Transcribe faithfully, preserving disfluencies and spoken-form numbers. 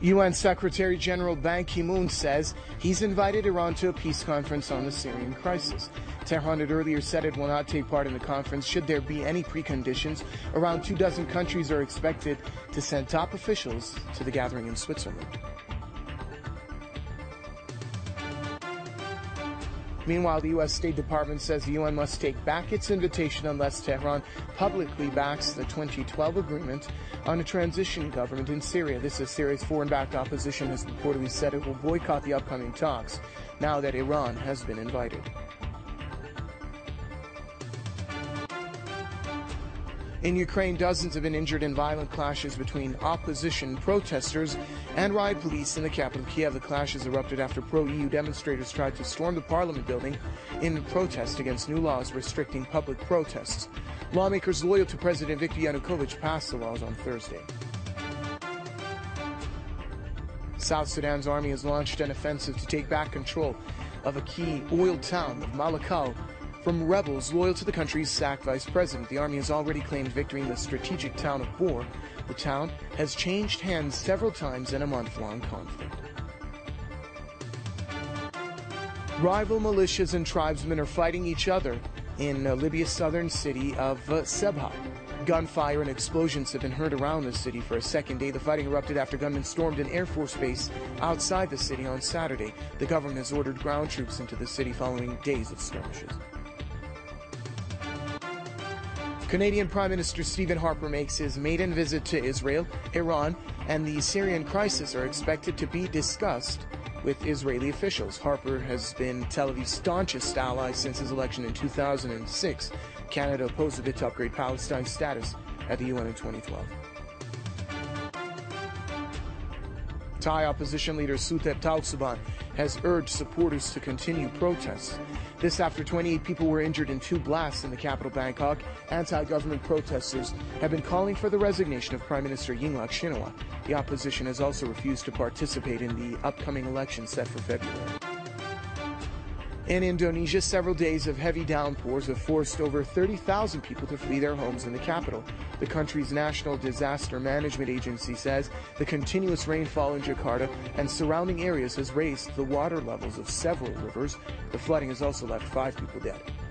U N Secretary General Ban Ki-moon says he's invited Iran to a peace conference on the Syrian crisis. Tehran had earlier said it will not take part in the conference should there be any preconditions. Around two dozen countries are expected to send top officials to the gathering in Switzerland. Meanwhile, the U S State Department says the U N must take back its invitation unless Tehran publicly backs the twenty twelve agreement on a transition government in Syria. This is Syria's foreign-backed opposition has reportedly said it will boycott the upcoming talks now that Iran has been invited. In Ukraine, dozens have been injured in violent clashes between opposition protesters and riot police in the capital, Kiev. The clashes erupted after pro-E U demonstrators tried to storm the parliament building in protest against new laws restricting public protests. Lawmakers loyal to President Viktor Yanukovych passed the laws on Thursday. South Sudan's army has launched an offensive to take back control of a key oil town of Malakal from rebels loyal to the country's sacked vice president. The army has already claimed victory in the strategic town of Bor. The town has changed hands several times in a month-long conflict. Rival militias and tribesmen are fighting each other in uh, Libya's southern city of uh, Sebha. Gunfire and explosions have been heard around the city for a second day. The fighting erupted after gunmen stormed an Air Force base outside the city on Saturday. The government has ordered ground troops into the city following days of skirmishes. Canadian Prime Minister Stephen Harper makes his maiden visit to Israel. Iran and the Syrian crisis are expected to be discussed with Israeli officials. Harper has been Tel Aviv's staunchest ally since his election in two thousand six. Canada opposed a bid to upgrade Palestine's status at the U N in twenty twelve. Thai opposition leader Suthep Thaugsuban has urged supporters to continue protests. This after twenty-eight people were injured in two blasts in the capital, Bangkok. Anti-government protesters have been calling for the resignation of Prime Minister Yingluck Shinawatra. The opposition has also refused to participate in the upcoming election set for February. In Indonesia, several days of heavy downpours have forced over thirty thousand people to flee their homes in the capital. The country's National Disaster Management Agency says the continuous rainfall in Jakarta and surrounding areas has raised the water levels of several rivers. The flooding has also left five people dead.